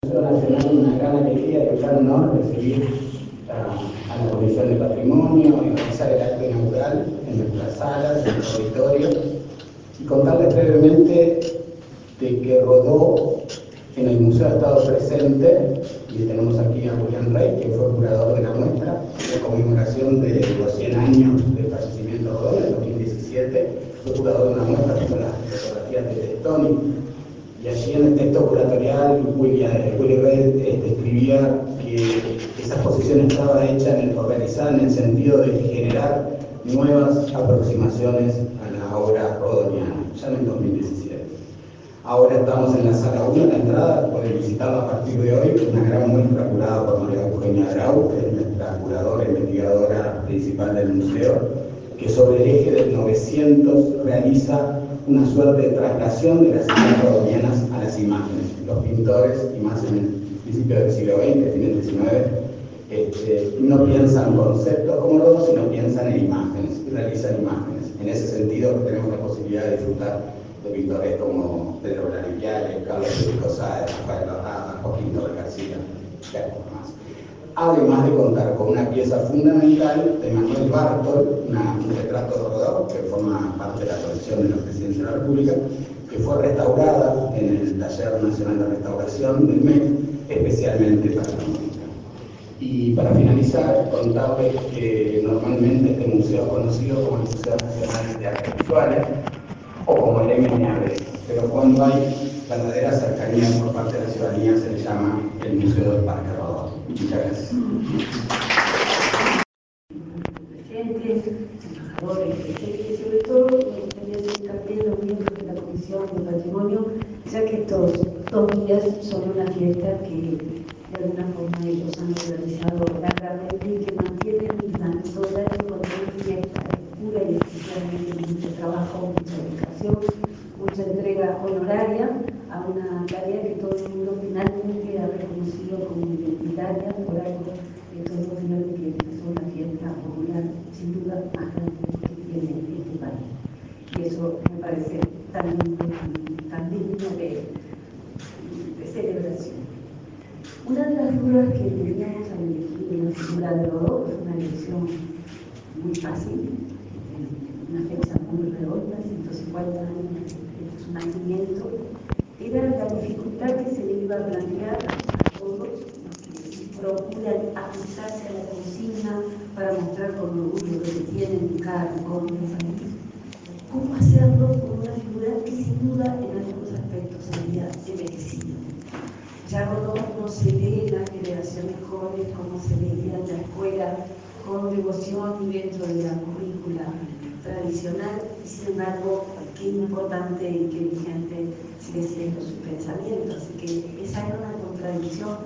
Nacional, una gran alegría y un gran honor recibir a la Comisión de Patrimonio y realizar el acto inaugural en nuestras salas, en el auditorio, y contarles brevemente de que Rodó en el Museo ha estado presente, y tenemos aquí a Julián Rey, que fue curador de la muestra, en conmemoración de los 100 años del fallecimiento de Rodó en el 2017, fue curador de una muestra con las fotografías de Testoni. Y allí en el texto curatorial, Willy Red escribía que esa exposición estaba hecha, organizada en el sentido de generar nuevas aproximaciones a la obra rodoniana, ya en el 2017. Ahora estamos en la sala 1, la entrada, pueden visitarla a partir de hoy, una gran muestra curada por María Eugenia Grau, que es nuestra curadora e investigadora principal del museo, que sobre el eje del 900 realiza una suerte de traslación de las ideas rodonianas a las imágenes. Los pintores, y más en el principio del siglo XX, fin del XIX, no piensan conceptos como Rodó, sino piensan en imágenes, y realizan imágenes. En ese sentido, tenemos la posibilidad de disfrutar de pintores como Pedro Blariquiales, Carlos Federico Sáez, Rafael Barrada, Joaquín Torres García, y algunos más. Además de contar con una pieza fundamental de Manuel Bartol, un retrato de Rodó, que forma parte de la colección de los presidentes de la República, que fue restaurada en el Taller Nacional de Restauración del MEC, especialmente para la muestra. Y para finalizar, contarles que normalmente este museo es conocido como el Museo Nacional de Artes Visuales, o como el MNAB, pero cuando hay verdadera cercanía por parte de la ciudadanía se le llama el Museo del Parque Rodó. Muchas gracias. Presidentes, embajadores, y sobre todo me gustaría hacer hincapié en los miembros de la Comisión de Patrimonio, ya que estos 2 días son una fiesta que de alguna forma ellos han realizado largamente y que mantienen tanto el año con una fiesta pura y exclusivamente mucho trabajo, mucha dedicación, mucha entrega honoraria a una tarea que todo el mundo finalmente ha reconocido como identitaria por algo que todos vieron que es una fiesta popular sin duda más grande que tiene este país. Y eso me parece tan digno de celebración. Una de las figuras que teníamos al elegir la figura de Rodó es una elección muy fácil, una fecha muy redonda, 150 años de su nacimiento. Era la dificultad que se le iba a plantear a todos los que procuran ajustarse a la consigna para mostrar con orgullo lo que tienen cada rincón del país. ¿Cómo hacerlo con una figura que sin duda en algunos aspectos había envejecido? Ya Rodó no se ve en las generaciones jóvenes como se veía en la escuela, con devoción y dentro de la currícula tradicional, y sin embargo, qué importante y qué vigente sigue siendo su pensamiento. Así que esa era una contradicción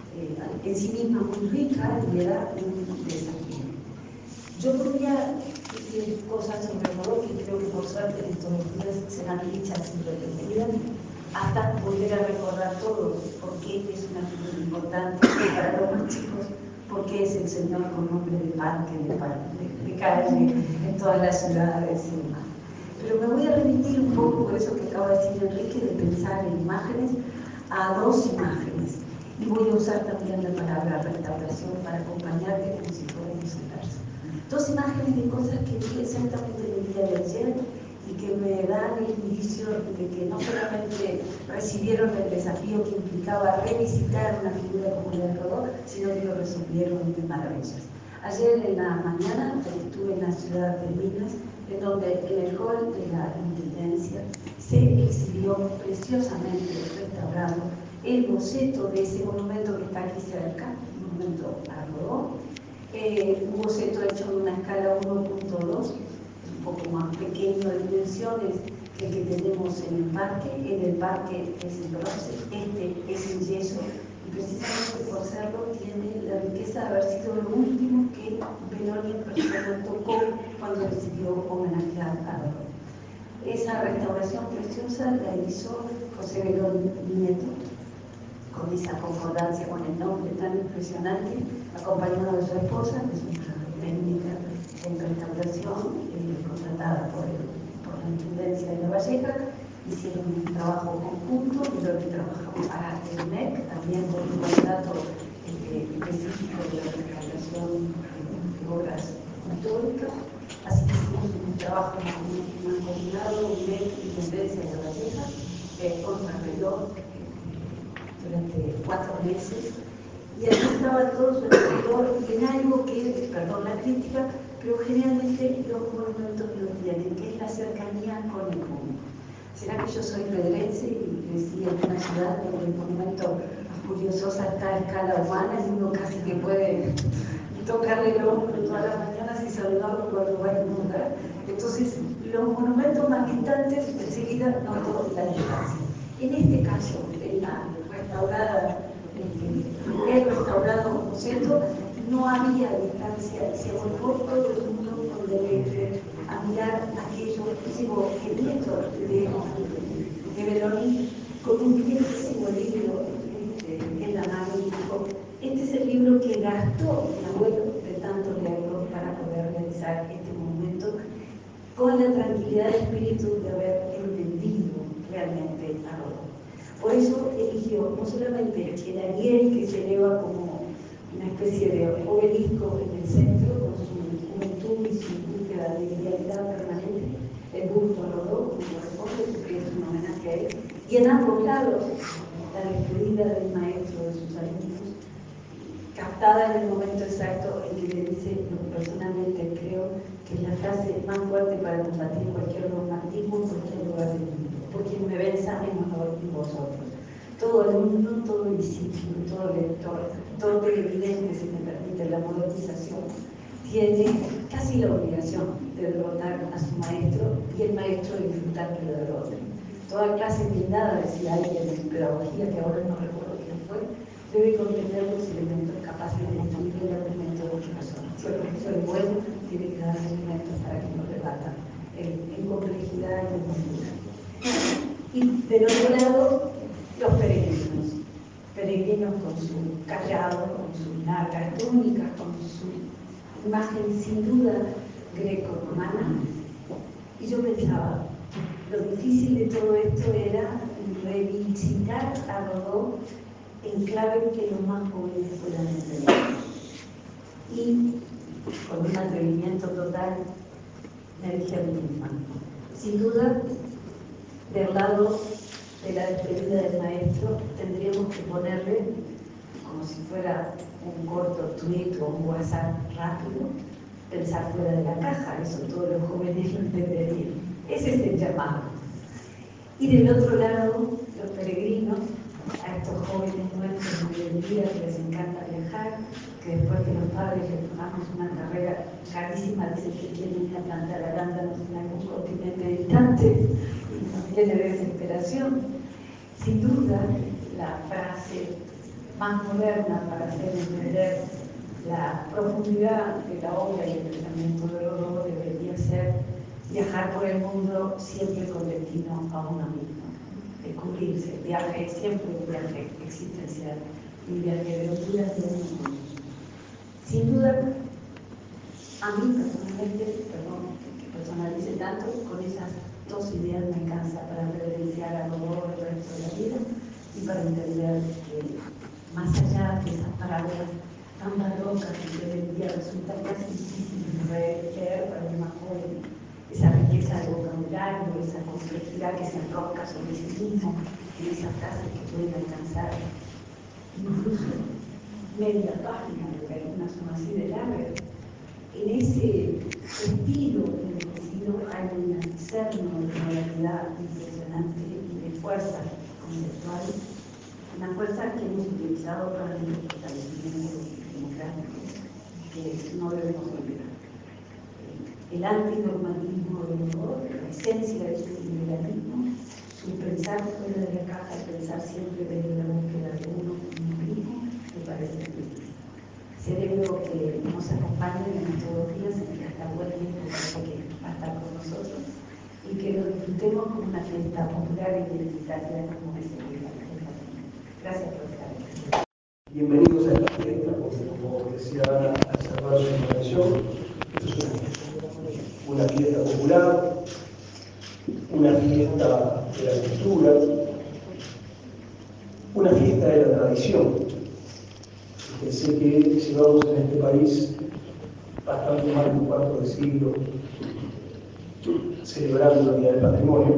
en sí misma muy rica y era un desafío. Yo podría decir cosas sobre Rodó que creo que por suerte en estos días serán dichas y repetidas, hasta volver a recordar todo, por qué es una figura importante para los más chicos, por qué es el señor con nombre de parque, de calle, en todas las ciudades y demás. Pero me voy a remitir un poco, por eso que acaba de decir Enrique, de pensar en imágenes, a 2 imágenes. Y voy a usar también la palabra restauración para acompañarte como si fuera viceversa. 2 imágenes de cosas que vi exactamente el día de ayer y que me dan el indicio de que no solamente recibieron el desafío que implicaba revisitar una figura como la de Rodó, sino que lo resolvieron de maravillas. Ayer en la mañana estuve en la ciudad de Minas, en donde en el hall de la Intendencia se exhibió preciosamente restaurado el boceto de ese monumento que está aquí cerca, un monumento a Rodó, un boceto hecho en una escala 1.2, un poco más pequeño de dimensiones que el que tenemos en el parque. En el parque es en bronce, este es en yeso, y precisamente por serlo tiene la riqueza de haber sido lo último que Benoni en persona tocó cuando decidió homenajear a Rodó. Esa restauración preciosa la hizo José Belón Nieto, con esa concordancia con el nombre tan impresionante, acompañado de su esposa, que es una técnica en restauración contratada por la Intendencia de La Valleja, hicieron un trabajo conjunto, y lo que trabajamos para el MEC, también con un mandato específico de la restauración de obras históricas. Así que hicimos un trabajo mancomunado, un MEC y Tendencia de la Valleja, contrarreloj durante 4 meses. Y aquí estaba todo su alrededor en algo que, perdón la crítica, pero generalmente los monumentos lo tienen, que es la cercanía con el mundo. ¿Será que yo soy pedrense y crecí en una ciudad donde el monumento a Julio Sosa está a escala humana y uno casi que puede tocarle el hombro todas las mañanas y saludarlo cuando va a un lugar? Entonces, los monumentos más distantes enseguida noto la distancia. En este caso, en la restaurada, el restaurado Boceto, no había distancia, se volcó todo el mundo con deleite a mirar aquello. Llevo el nieto de Verónica con un viejísimo libro en la mano y dijo: este es el libro que gastó mi abuelo de tanto leerlo para poder realizar este monumento, con la tranquilidad de espíritu de haber entendido realmente a Rodó. Por eso eligió no solamente el Ariel, que se eleva como una especie de obelisco en el centro, con su juventud y su búsqueda de idealidad permanente, el busto a Rodó, como corresponde, porque es un homenaje a él, y en ambos lados la despedida del maestro de sus alumnos, captada en el momento exacto en que le dice: yo personalmente creo que es la frase más fuerte para combatir cualquier dogmatismo en cualquier lugar del mundo. Por quien me venza en honor de vosotros. Todo alumno, todo discípulo, todo lector, todo televidente, si me permite la modernización, tiene casi la obligación de derrotar a su maestro y el maestro de disfrutar que lo derrote. Toda clase blindada, decía alguien en pedagogía, que ahora no recuerdo quién fue, debe comprender los elementos capaces de destruir el argumento de otra persona. Si el profesor es bueno, tiene que dar elementos para que no rebata en complejidad y en profundidad. Y del otro lado, los peregrinos con su callado, con sus largas túnicas, con su imagen sin duda greco-romana. Y yo pensaba, lo difícil de todo esto era revisitar a Rodó en clave que los más jóvenes puedan entender. Y con un atrevimiento total, me dije a mí misma: sin duda, del lado de la despedida del maestro, tendríamos que ponerle, como si fuera un corto tweet o un WhatsApp rápido, pensar fuera de la caja. Eso todos los jóvenes lo entenderían. Ese es el llamado. Y del otro lado, los peregrinos, a estos jóvenes nuestros de hoy en día que les encanta viajar, que después que los padres les tomamos una carrera carísima, dicen que quieren ir a plantar arándanos en algún continente distante y nos tiene desesperación. Sin duda, la frase más moderna para hacer entender la profundidad de la obra y el pensamiento de Rodó debería ser viajar por el mundo siempre con destino a uno mismo. Descubrirse, viaje siempre un viaje existencial, un viaje de altura de uno mismo. Sin duda, a mí personalmente, perdón que personalice tanto, con esas 2 ideas me alcanza para reverenciar a Rodó el resto de la vida y para entender que más allá de esas palabras tan barrocas que hoy en día resultan casi difíciles de leer para un más joven, esa riqueza de vocabulario, esa complejidad que se enrosca sobre sí mismo en esas frases que pueden alcanzar incluso media página, porque algunas son así de largas. En ese estilo enriquecido hay un externo de realidad impresionante y de fuerza conceptual, una fuerza que hemos utilizado para el fortalecimiento democrático, que no debemos olvidar. El antidogmatismo de Rodó, la esencia de su liberalismo, su pensar fuera de la caja, pensar siempre desde la búsqueda de uno mismo, me parece difícil. Celebro que nos acompañen en estos 2 días en que hasta buen tiempo parece que va a estar con nosotros y que lo disfrutemos como una fiesta popular y identitaria como es el Día de la Patria. Gracias por estar aquí. Bienvenidos a esta fiesta, porque como decía Ana al cerrar su intervención, esto es una fiesta popular, una fiesta de la cultura, una fiesta de la tradición. Pensé que llevamos en este país bastante más de un cuarto de siglo celebrando el Día del Patrimonio.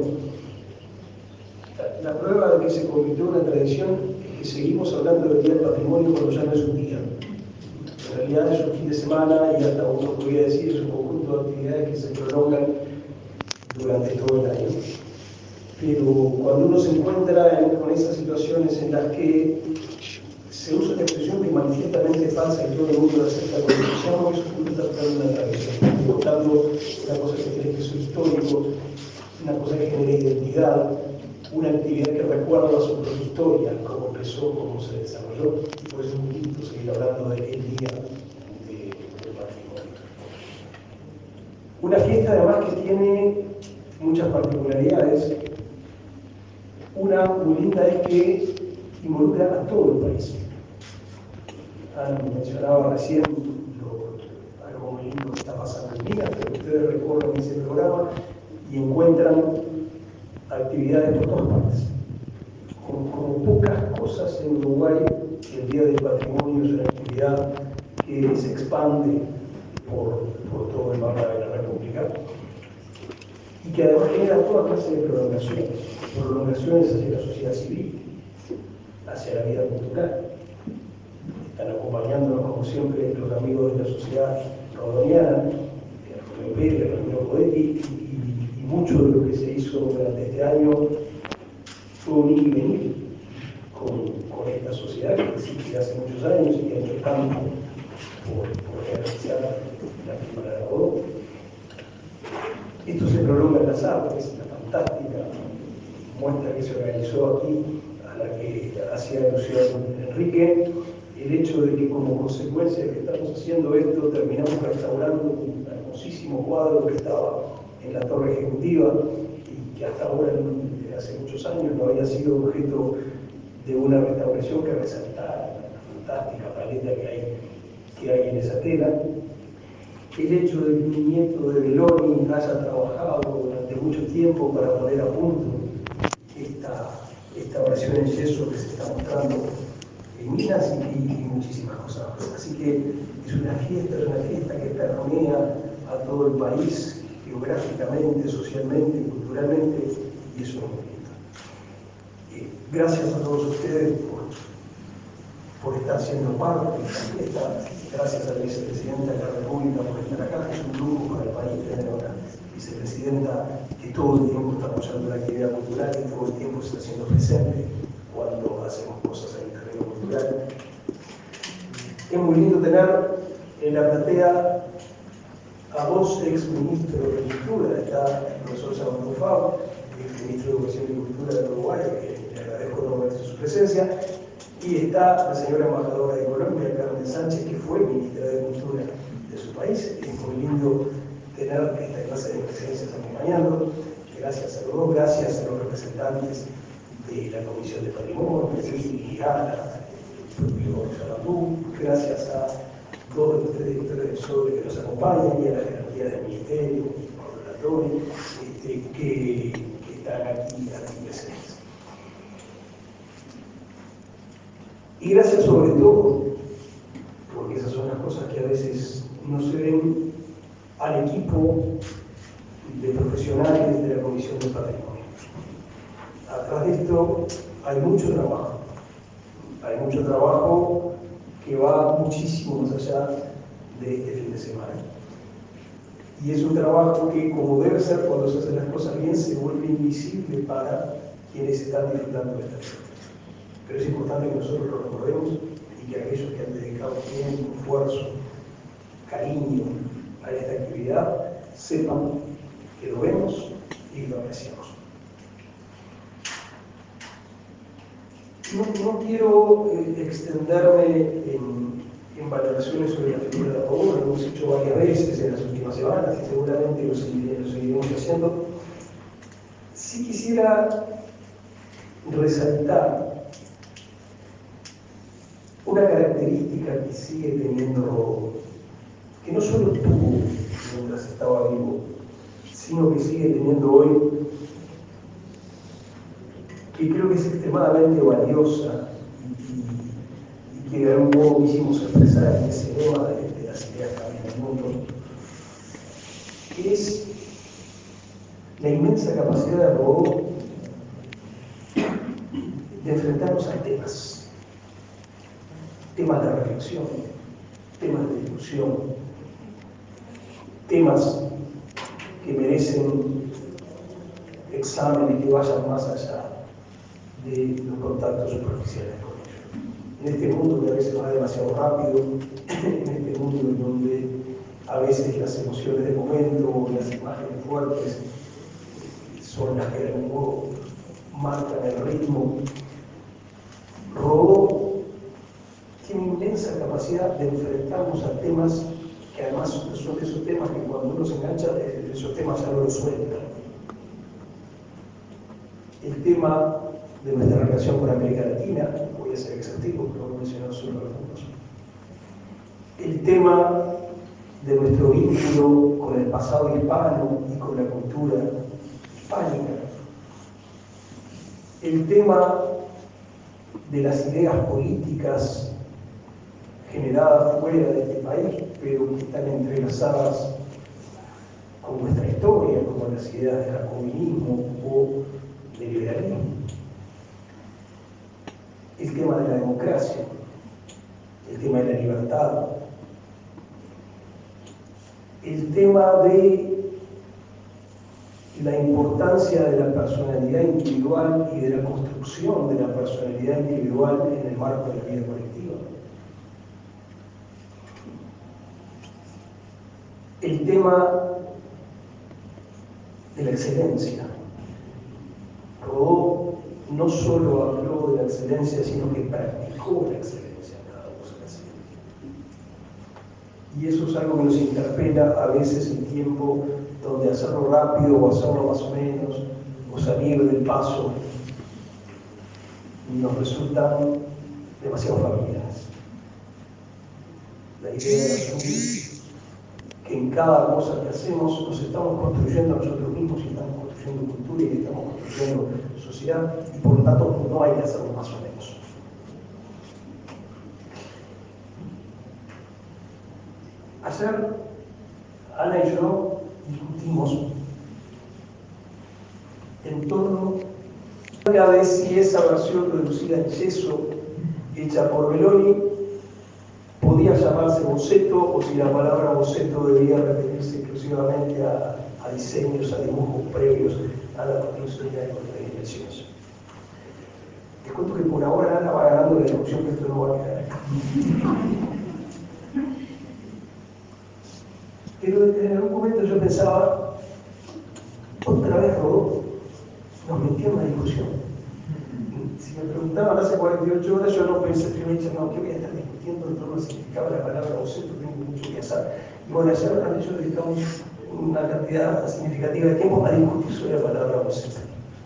La prueba de que se convirtió en una tradición es que seguimos hablando del Día del Patrimonio cuando ya no es un día. En realidad es un fin de semana y hasta uno podría decir es un conjunto de actividades que se prolongan durante todo el año. Pero cuando uno se encuentra con esas situaciones en las que se usa una expresión que es manifiestamente falsa y todo el mundo la acepta con entusiasmo, eso es está tratando una tradición, contando una cosa que tiene peso histórico, una cosa que genera identidad, una actividad que recuerda su propia historia, cómo empezó, cómo se desarrolló, y por eso es muy lindo seguir hablando del Día del Patrimonio. Una fiesta además que tiene muchas particularidades. Una muy linda es que involucra a todo el país. Mencionaba recién algo muy lindo que está pasando en Minas, pero ustedes recorren ese programa y encuentran actividades por todas partes. Como pocas cosas en Uruguay, el Día del Patrimonio es una actividad que se expande por todo el mapa de la República y que además genera toda clase de prolongaciones hacia la sociedad civil, hacia la vida cultural. Están acompañándonos, como siempre, los amigos de la sociedad rodoniana, Ramiro Pérez, Ramiro Coetti, y mucho de lo que se hizo durante este año fue un ir y venir con esta sociedad que existe hace muchos años y que ha hecho tanto por realizar la Primavera de Rodó. Esto se prolonga en las artes, la fantástica muestra que se organizó aquí, a la que hacía alusión Enrique, el hecho de que como consecuencia de que estamos haciendo esto, terminamos restaurando un hermosísimo cuadro que estaba en la Torre Ejecutiva y que hasta ahora, hace muchos años, no había sido objeto de una restauración que resaltara la fantástica paleta que hay en esa tela. El hecho de que un nieto de Belloni haya trabajado durante mucho tiempo para poner a punto esta versión en yeso que se está mostrando en Minas y muchísimas cosas más. Así que es una fiesta que permea a todo el país, geográficamente, socialmente, culturalmente, y eso es muy lindo. Gracias a todos ustedes por estar siendo parte de esta fiesta. Gracias a la vicepresidenta de la República por estar acá. Es un lujo para el país tener una vicepresidenta que todo el tiempo está apoyando la actividad cultural y todo el tiempo se está haciendo presente cuando hacemos cosas en el terreno cultural. Es muy lindo tener en la platea a dos exministros de Cultura. Está el profesor Samuel Mufao, el ministro de Educación y Cultura de Uruguay, que le agradezco enormemente su presencia. Y está la señora embajadora de Colombia, Carmen Sánchez, que fue ministra de Cultura de su país. Es muy lindo tener esta clase de presencias acompañando. Gracias a los dos, gracias a los representantes de la Comisión de Patrimonio, y a el propio Salabú, gracias a todos los tres directores del SODRE que nos acompañan y a la jerarquía del Ministerio, laboratorio, que están aquí presentes. Y gracias sobre todo, porque esas son las cosas que a veces no se ven, al equipo de profesionales de la Comisión de Patrimonio. Atrás de esto hay mucho trabajo. Hay mucho trabajo que va muchísimo más allá de este fin de semana. Y es un trabajo que, como debe ser cuando se hacen las cosas bien, se vuelve invisible para quienes están disfrutando de esta fiesta. Pero es importante que nosotros lo recordemos y que aquellos que han dedicado tiempo, esfuerzo, cariño a esta actividad sepan que lo vemos y lo apreciamos. No quiero extenderme en valoraciones sobre la figura de Rodó, lo hemos hecho varias veces en las últimas semanas y seguramente lo seguiremos haciendo. Sí quisiera resaltar una característica que sigue teniendo Rodó, que no solo tuvo mientras estaba vivo, sino que sigue teniendo hoy que creo que es extremadamente valiosa y que de algún modo quisimos expresar en ese lema de las ideas que cambian el mundo, que es la inmensa capacidad de Rodó de enfrentarnos a temas de reflexión, temas de discusión, temas que merecen exámenes que vayan más allá de los contactos superficiales con ellos. En este mundo que a veces va demasiado rápido, en este mundo en donde a veces las emociones de momento o las imágenes fuertes son las que de algún modo marcan el ritmo, Rodó tiene inmensa capacidad de enfrentarnos a temas que además son esos temas que cuando uno se engancha, esos temas ya no lo sueltan. El tema de nuestra relación con América Latina, voy a ser exhaustivo, pero voy a mencionar solo algunos. El tema de nuestro vínculo con el pasado hispano y con la cultura hispánica. El tema de las ideas políticas generadas fuera de este país, pero que están entrelazadas con nuestra historia, como las ideas del jacobinismo o del liberalismo. El tema de la democracia, el tema de la libertad, el tema de la importancia de la personalidad individual y de la construcción de la personalidad individual en el marco de la vida colectiva. El tema de la excelencia. Rodó no solo habló de la excelencia, sino que practicó la excelencia en cada cosa que hacía. Y eso es algo que nos interpela a veces en tiempo donde hacerlo rápido o hacerlo más o menos, o salir del paso, nos resultan demasiado familiares. La idea de asumir que en cada cosa que hacemos nos estamos construyendo a nosotros mismos y estamos construyendo cultura y estamos construyendo sociedad, y por lo tanto no hay que hacerlo más o menos. Ayer Ana y yo discutimos en torno a si esa versión reducida en yeso hecha por Meloni podía llamarse boceto o si la palabra boceto debía referirse exclusivamente a diseños, a dibujos previos a la construcción de las dimensiones. Les cuento que por ahora Ana va ganando la discusión, que esto no va a quedar acá. Pero en algún momento yo pensaba, otra vez Rodó nos metió en una discusión. Si me preguntaban hace 48 horas, yo no pensé, no, ¿qué voy a estar discutiendo en torno a significaba la palabra boceto? Tengo mucho que hacer. Y bueno, ayer también yo dedicamos una cantidad significativa de tiempo a discutir sobre la palabra boceto.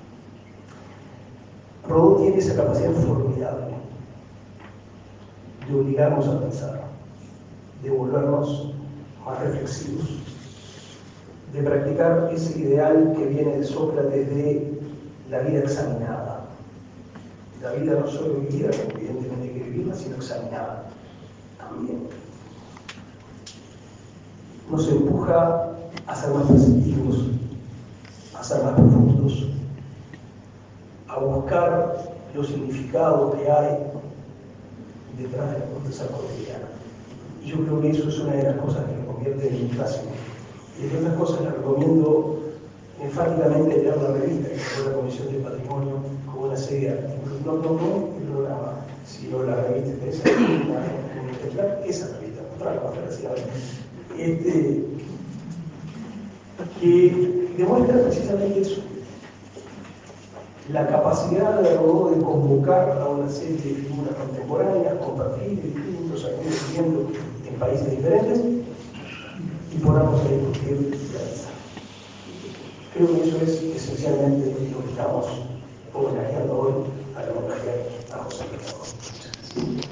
Rodó tiene esa capacidad formidable de obligarnos a pensar, de volvernos más reflexivos, de practicar ese ideal que viene de Sócrates de la vida examinada. La vida no solo vivida, como evidentemente hay que vivirla, sino examinada también. Nos empuja a ser más perceptivos, a ser más profundos, a buscar los significados que hay detrás de la corteza cotidiana. Y yo creo que eso es una de las cosas que lo convierte en un clásico. Y entre otras cosas les recomiendo enfáticamente leer la revista que fue la Comisión de Patrimonio como una serie de artículos. No el programa, sino la revista de esa esa revista, mostrarla más desgraciadamente. Que demuestra precisamente eso. La capacidad de Rodó de convocar a una serie de figuras contemporáneas con perfiles distintos, algunos viviendo en países diferentes, y ponernos a discutir y a pensar. Creo que eso es esencialmente lo que estamos homenajeando hoy a la homenajear a José Luis Rodó.